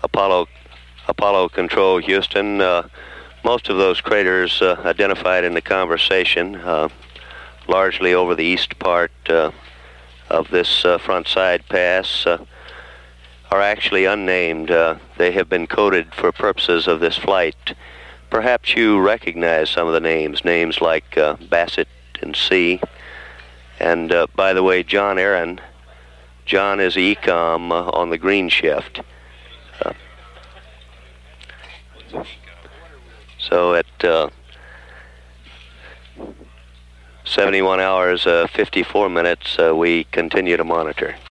Apollo Control, Houston. Most of those craters identified in the conversation, largely over the east part of this front side pass, are actually unnamed. They have been coded for purposes of this flight. Perhaps you recognize some of the names like Bassett and C. And by the way, John Aaron, John is ECOM on the green shift. So at 71 hours, 54 minutes, we continue to monitor.